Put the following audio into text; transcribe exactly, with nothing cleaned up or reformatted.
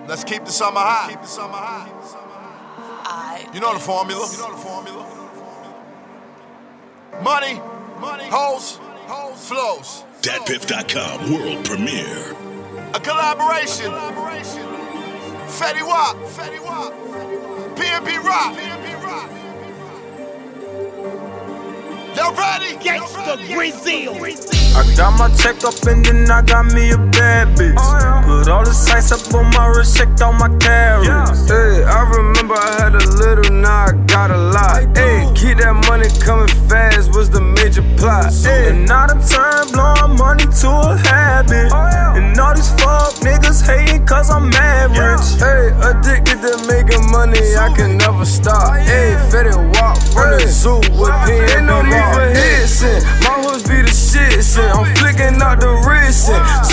Let's keep the summer high. Keep the summer high. You know the formula. You know the formula. Money, money, hoes, hoes, flows. Dat Piff dot com world premiere. A collaboration. Fetty Wap, Fetty Wap. P N B Rock, P N B Rock. Y'all ready? Gangsta Brazil. I got my check up and then I got me a bad bitch. Oh, yeah. Put all the sights up on my wrist, checked all my carrots. Yeah. Hey, I remember I had a little, now I got a lot. Hey, keep that money coming fast was the major plot. Hey, and now the turn blowing money to a habit. Oh, yeah. And all these fuck niggas hating cause I'm mad rich. Yeah. Hey, addicted to making money, I can never stop. Hey, Fetty Wap from the zoo with P N B Rock. For hits, my hoods be the shit, I'm flicking out the wrist.